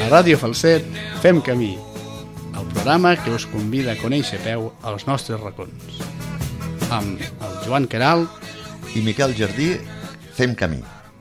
A Ràdio Falset fem camí, el programa que us convida a conèixer a peu als nostres racons. Amb el Joan Queralt i Miquel Jardí fem camí.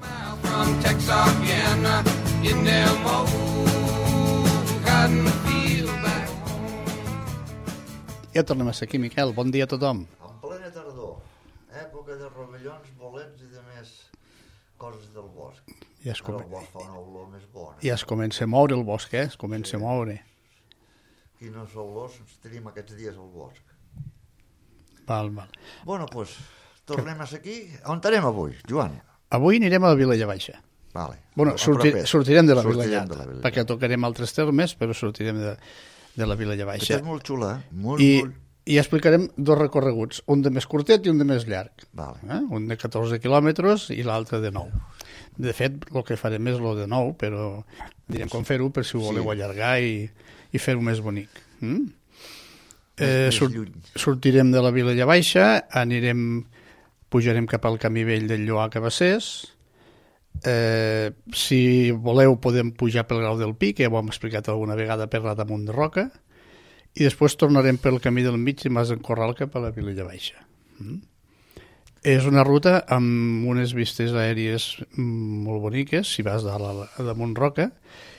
Ja tornem a ser aquí, Miquel. Bon dia a tothom. En plena tardor, època de rovellons, bolets i de més coses del bosc. Ja es, el bosc fa una olor més bona. ja es comença a moure el bosc, es comença a moure. Quines olors tenim aquests dies al bosc. Val. Bueno, doncs, tornem a ser aquí. On anem avui, Joan? Avui anirem a la Vilella Baixa. Vale. Bueno, sortirem de la Vilella, de la Vilella, perquè tocarem altres termes, però sortirem de la Vilella Baixa. Aquesta és molt xula, molt. I explicarem dos recorreguts, un de més curtet i un de més llarg. Vale. Un de 14 quilòmetres i l'altre de 9. De fet, el que farem és el de 9, però direm com fer-ho per si ho voleu allargar i fer-ho més bonic. Sortirem de la Vilella Baixa, pujarem cap al camí vell del Lloar Cabassers. Si voleu podem pujar pel Grau del Pi, que ja ho hem explicat alguna vegada, per la damunt de Roca, i després tornarem pel camí del mig i Mas d'en Corral cap a la Vilella Baixa. És una ruta amb unes vistes aèries molt boniques, si vas damunt Roca,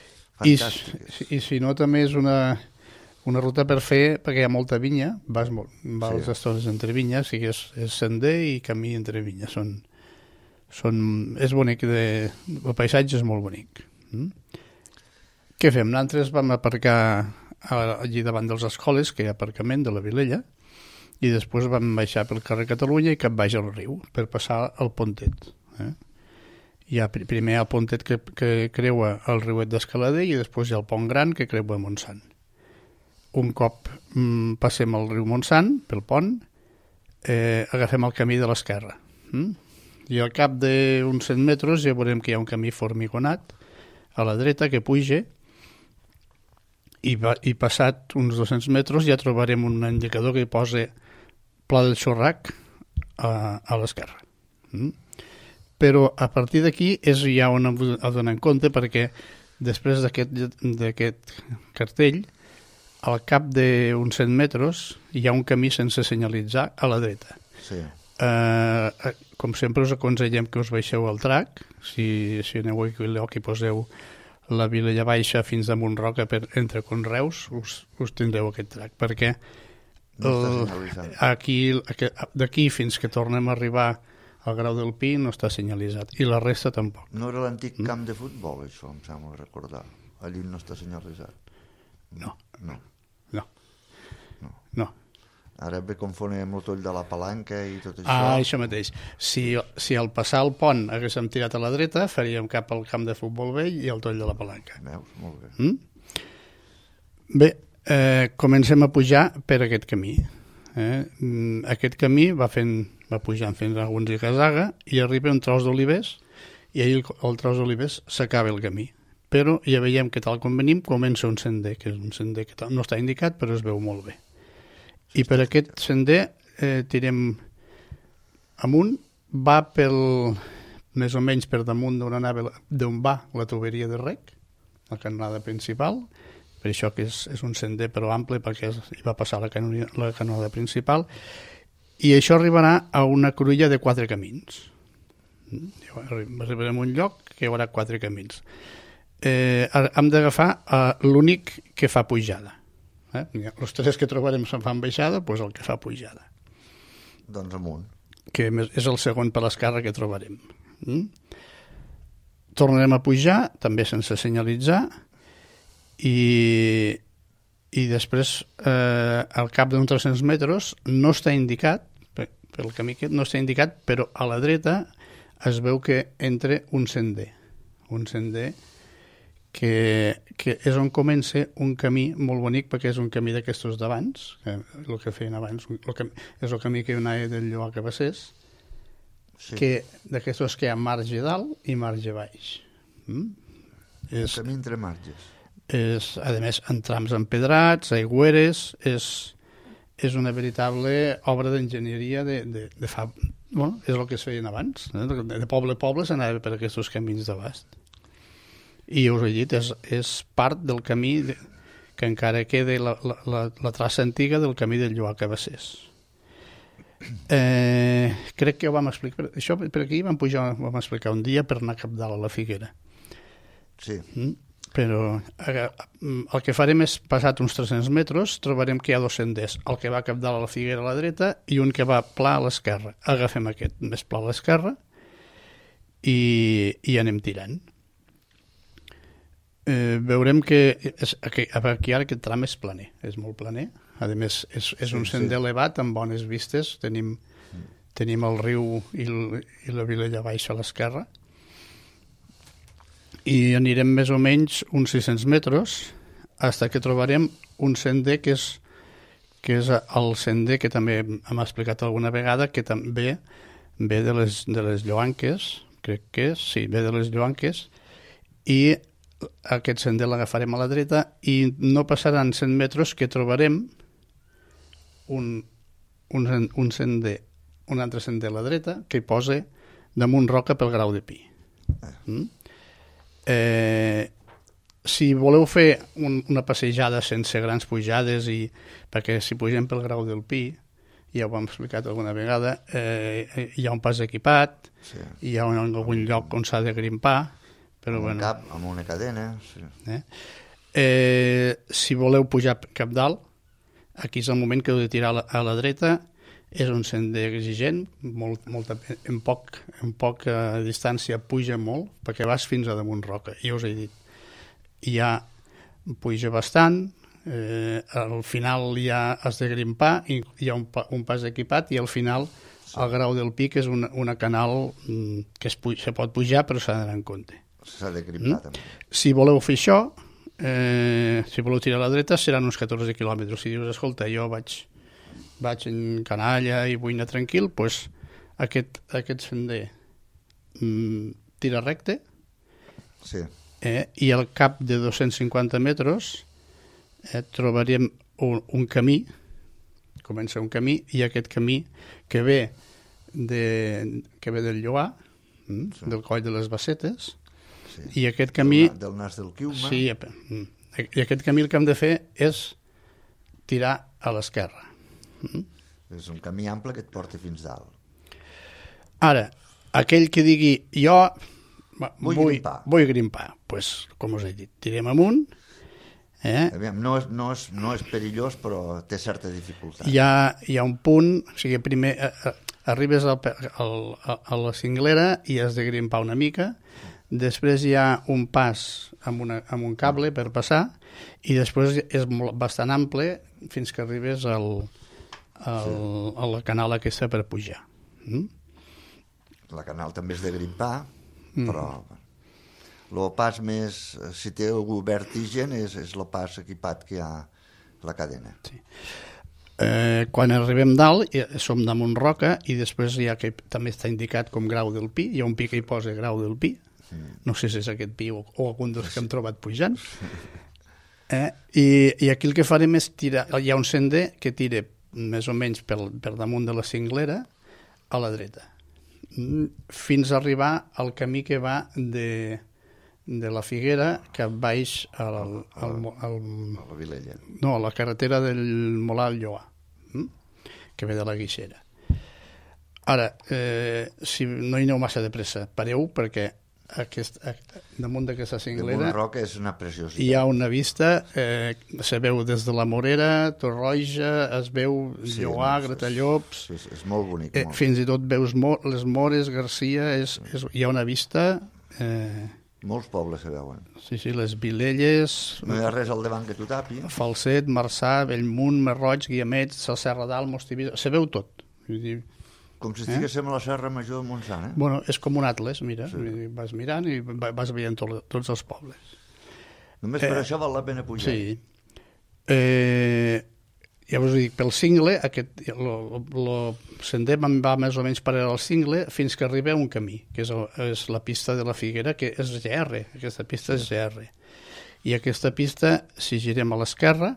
i si no també és una ruta per fer, perquè hi ha molta vinya, vas estones entre vinyes, o sigui, és sender i camí entre vinyes. És bonic, el paisatge és molt bonic. Què fem? Nosaltres vam aparcar allí davant dels escoles, que hi ha aparcament de la Vilella, i després vam baixar pel carrer Catalunya i cap baix al riu, per passar al Pontet. Hi ha primer el Pontet que creua el riuet d'Escalader i després hi ha el Pont Gran que creua Montsant. Un cop passem el riu Montsant, pel pont, agafem el camí de l'esquerra. I al cap d'uns 100 metres ja veurem que hi ha un camí formigonat a la dreta que puja, i passat uns 200 metres ja trobarem un indicador que hi posa Pla del Xorrac a l'esquerra. Però a partir d'aquí és ja on hem de donar en compte, perquè després d'aquest cartell, al cap d'uns 100 metres hi ha un camí sense senyalitzar a la dreta. Sí. Com sempre us aconsellem que us baixeu al trac, si aneu a lloc i poseu la Vilella Baixa fins damunt Roca entre conreus, us tindreu aquest trac, perquè d'aquí fins que tornem a arribar al Grau del Pi no està senyalitzat, i la resta tampoc. No era l'antic camp de futbol, això, em sembla recordar. Allí no està senyalitzat. No. Ara ve confonem amb el toll de la palanca i tot això. Això mateix. Si al passar el pont haguéssim tirat a la dreta, faríem cap al camp de futbol vell i al toll de la palanca. Veus? Molt bé. Bé, comencem a pujar per aquest camí. Aquest camí va pujant fins a alguns i Gasaga i arriba un tros d'olivers i ahir el tros d'olivers s'acaba el camí. Però ja veiem que tal com venim comença un sender, que és un sender que no està indicat però es veu molt bé. I per aquest sender tirem amunt, va més o menys per damunt d'on va la tuberia de rec, la canonada principal, per això que és un sender però ample perquè hi va passar la canonada principal, i això arribarà a una cruïlla de 4 camins. Arribarem a un lloc que hi haurà 4 camins. Hem d'agafar l'únic que fa pujada. Els 3 que trobarem se'n fan baixada, doncs el que fa pujada. Doncs amunt. Que és el segon per l'esquerra que trobarem. Tornarem a pujar, també sense senyalitzar, i després, al cap d'uns 300 metres, no està indicat, pel camí aquest no està indicat, però a la dreta es veu que entra un sender que és on comença un camí molt bonic, perquè és un camí d'aquestos d'abans, el que feien abans, és el camí que hi anava del Lloar Cabassers, que d'aquestos que hi ha marge dalt i marge baix. Un camí entre marges. A més, en trams empedrats, aigüeres, és una veritable obra d'enginyeria de fa... Bueno, és el que es feien abans. De poble a poble s'anava per aquests camins d'abast. I us he dit, és part del camí que encara queda la traça antiga del camí del Lloar Cabassers. Crec que ho vam explicar. Això per aquí vam explicar un dia per anar a Cabdal a la Figuera. Sí. Però el que farem és, passat uns 300 metres, trobarem que hi ha dos senders, el que va a Cabdal a la Figuera a la dreta i un que va pla a l'esquerra. Agafem aquest més pla a l'esquerra i anem tirant. Veurem que aquí ara aquest tram és planer, és molt planer. A més, és un sender elevat amb bones vistes. Tenim el riu i la Vilella Baixa a l'esquerra. I anirem més o menys uns 600 metres fins que trobarem un sender que és el sender que també hem explicat alguna vegada, que també ve de les Lloanques, crec que és, sí, ve de les Lloanques, i aquest sender l'agafarem a la dreta i no passaran 100 metres que trobarem un sender, un altre sender a la dreta que hi posa damunt roca pel Grau de Pi. Si voleu fer una passejada sense grans pujades, perquè si pugem pel Grau del Pi, ja ho hem explicat alguna vegada, hi ha un pas equipat, Sí. hi ha algun lloc on s'ha de grimpar, però Amb un bueno. cap, amb una cadena. Sí. Si voleu pujar cap dalt, aquí és el moment que heu de tirar a la dreta. És un sender exigent, en poca distància puja molt, perquè vas fins a damunt roca. I us he dit, ja puja bastant, al final ja has de grimpar, i hi ha un pas equipat, i al final el Grau del Pi, que és una canal que se pot pujar, però s'ha d'anar en compte. S'ha de grimpar també. Si voleu fer això, si voleu tirar a la dreta, seran uns 14 quilòmetres. Si dius, escolta, jo vaig en canalla i vull anar tranquil, doncs aquest sender tira recte, Sí. I al cap de 250 metres trobarem un camí, comença un camí, i aquest camí que ve del Lloar, del Coll de les Bassetes, Sí. i aquest camí... Del nas del Quiuma. Sí, i aquest camí el que hem de fer és tirar a l'esquerra. És un camí ample que et porta fins dalt. Ara, aquell que digui jo Vull grimpar, pues, com us he dit, tirem amunt. Aviam, no és perillós, però té certa dificultat. Hi ha un punt, o sigui, primer arribes a la cinglera i has de grimpar una mica, després hi ha un pas amb un cable per passar, i després és bastant ample fins que arribes a la canal aquesta per pujar. La canal també és de grimpar, però el pas més, si té algú vertigen, és el pas equipat que hi ha la cadena. Sí. Quan arribem dalt som damunt roca, i després hi ha que també està indicat com Grau del Pi, hi ha un pi que hi posa Grau del Pi, no sé si és aquest pi o algun dels que hem trobat pujant, i aquí el que farem és tirar, hi ha un sender que tira més o menys per damunt de la cinglera a la dreta, fins a arribar al camí que va de la Figuera cap baix a la Vilella. No, a la carretera del Molar al Lloar, que ve de la Guixera. Ara, si no hi aneu massa de pressa, pareu, perquè damunt d'aquesta cinglera Damunt roca és una preciositat. hi ha una vista, se veu des de la Morera, Torroja, es veu Lloar, Gratallops, Sí, és molt bonic. fins i tot veus les Mores, Garcia, hi ha una vista... Molts pobles se veuen. Sí, les Vilelles... No hi ha res al davant que t'ho tapi. Falset, Marçà, Bellmunt, Marroig, Guiamets, la Serra d'Alt, Mostivida... Se veu tot. Vull dir, Com si estiguéssim a la Serra Major de Montsant, Bueno, és com un atles, mira. Sí. Vas mirant i vas veient tots els pobles. Només per això val la pena pujar. Sí. Ja us dic, pel cingle, el sender va més o menys paral·lel al cingle fins que arriba a un camí, que és la pista de la Figuera, que és GR. Aquesta pista és GR. I aquesta pista, si girem a l'esquerra,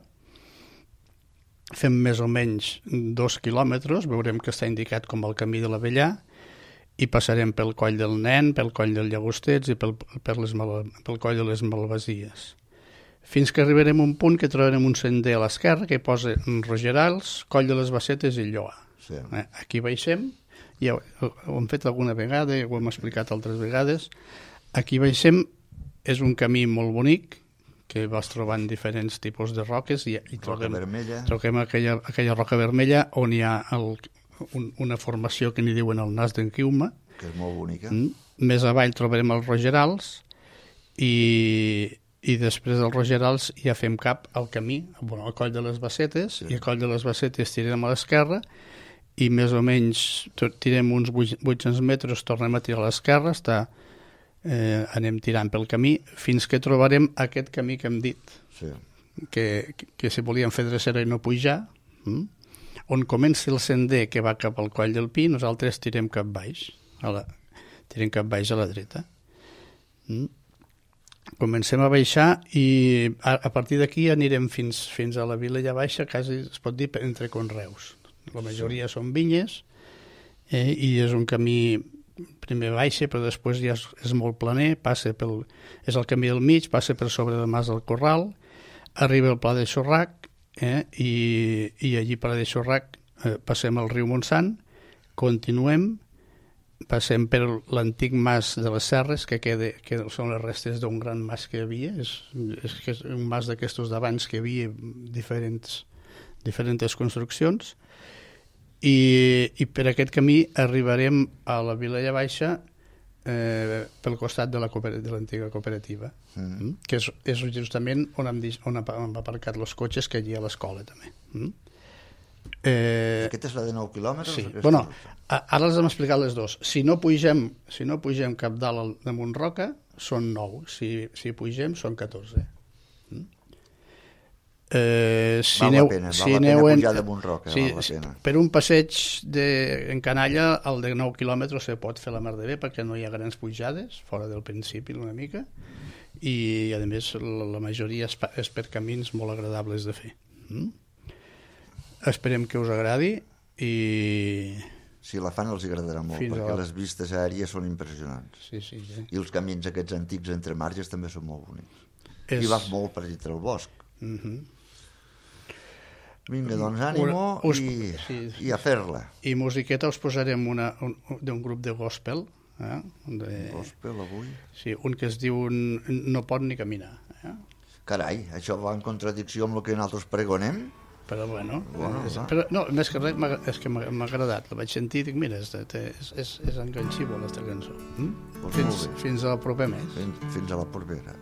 fem més o menys 2 quilòmetres, veurem que està indicat com el camí de l'Avellà, i passarem pel coll del Nen, pel coll del Llagostets i pel coll de les Malvasies. Fins que arribarem a un punt que trobarem un sender a l'esquerra que posa Rogerals, coll de les Bassetes i Lloa. Sí. Aquí baixem, ja ho hem fet alguna vegada, ho hem explicat altres vegades. Aquí baixem, és un camí molt bonic, que vas trobant diferents tipus de roques i trobem aquella roca vermella on hi ha una formació que n'hi diuen el Nas d'en Quiuma, que és molt bonica. Més avall trobarem els Rogerals i després dels Rogerals ja fem cap al camí, al coll de les Bassetes, i al coll de les Bassetes tirem a l'esquerra i més o menys tirem uns 800 metres, tornem a tirar a l'esquerra, anem tirant pel camí fins que trobarem aquest camí que hem dit, que si volíem fer drecera i no pujar, on comença el sender que va cap al coll del Pi, nosaltres tirem cap baix, a la dreta. Comencem a baixar i a partir d'aquí anirem fins a la Vilella Baixa, quasi es pot dir entre conreus. La majoria són vinyes i és un camí primer baixa, però després ja és molt planer, és el camí del mig, passa per sobre del Mas del Corral, arriba al Pla de Xorrac, i allí a Pla de Xorrac passem el riu Montsant, continuem, passem per l'antic mas de les Serres, que són les restes d'un gran mas que hi havia, és un mas d'aquestos d'abans que hi havia diferents construccions, i per aquest camí arribarem a la Vilella Baixa pel costat de l'antiga cooperativa, que és justament on hem aparcat els cotxes, que hi ha a l'escola també. Aquesta és la de 9 quilòmetres? Sí. Bueno, ara els hem explicat les dues. Si no pugem cap dalt damunt roca, són 9. Si pugem, són 14. Val la pena pujar damunt roca. Per un passeig en canalla, el de 9 quilòmetres se pot fer la mar de bé perquè no hi ha grans pujades, fora del principi una mica, i a més la majoria és per camins molt agradables de fer. Esperem que us agradi i... Si la fan els agradarà molt, perquè les vistes aèries són impressionants. Sí. I els camins aquests antics entre marges també són molt bonics. I vas molt per dintre el bosc. Vinga, doncs ànimo i a fer-la. I musiqueta us posarem d'un grup de gospel. Gospel avui? Sí, un que es diu No pot ni caminar. Carai, això va en contradicció amb el que nosaltres pregonem? Però bueno, més que res és que m'ha agradat, la vaig sentir i dic, mira, és enganxible aquesta cançó. Fins al proper mes. Fins a la propera.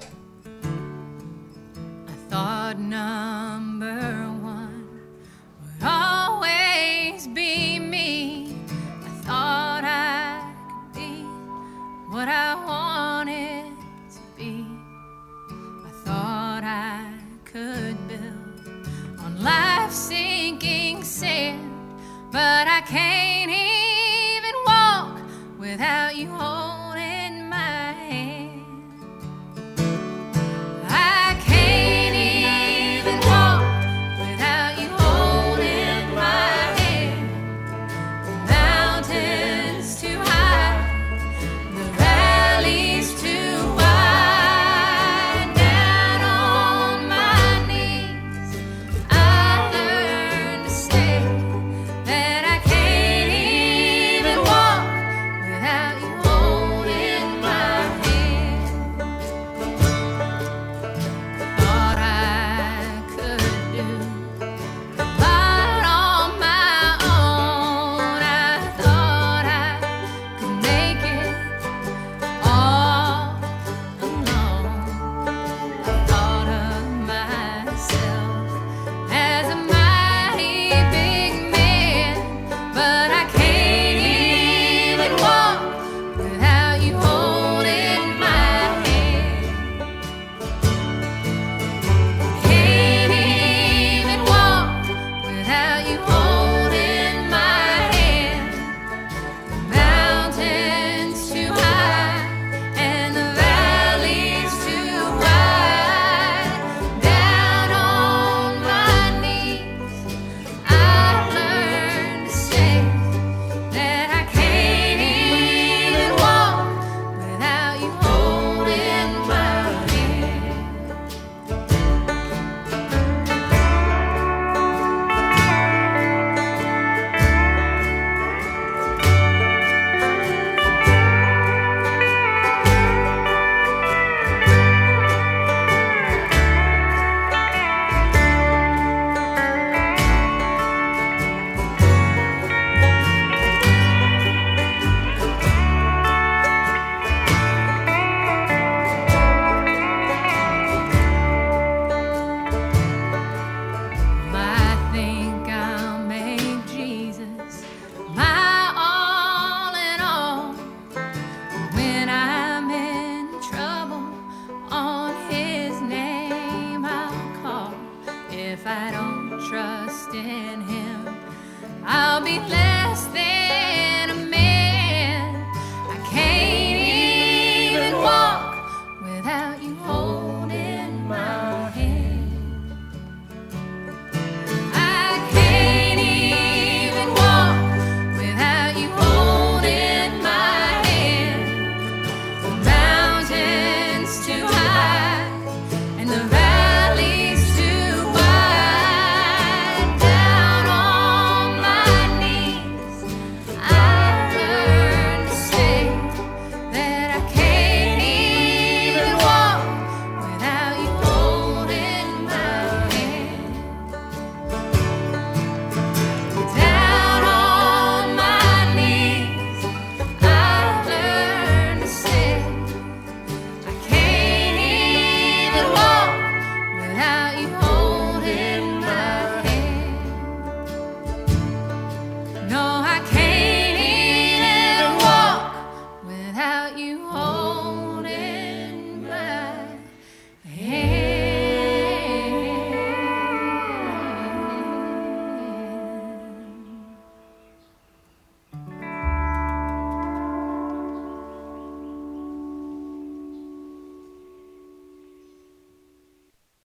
I thought number one would always be me. I thought I could be what I wanted to be. I thought I could build on life's sinking sand, but I can't even walk without you holding my hand. I can't even walk without you holding my hand. The mountain's too high, the valley's too wide. Down on my knees, I learned to say that I can't even walk without you holding I'll be less than a man. I can't even walk without you holding my hand. I can't even walk without you holding my hand. The mountain's too high and the valley's too wide. Down on my knees, I've learned to say that I can't even walk without you holding my hand. Down on my knees, I've learned to say I can't even walk without you holding my hand. No, I can't even walk without you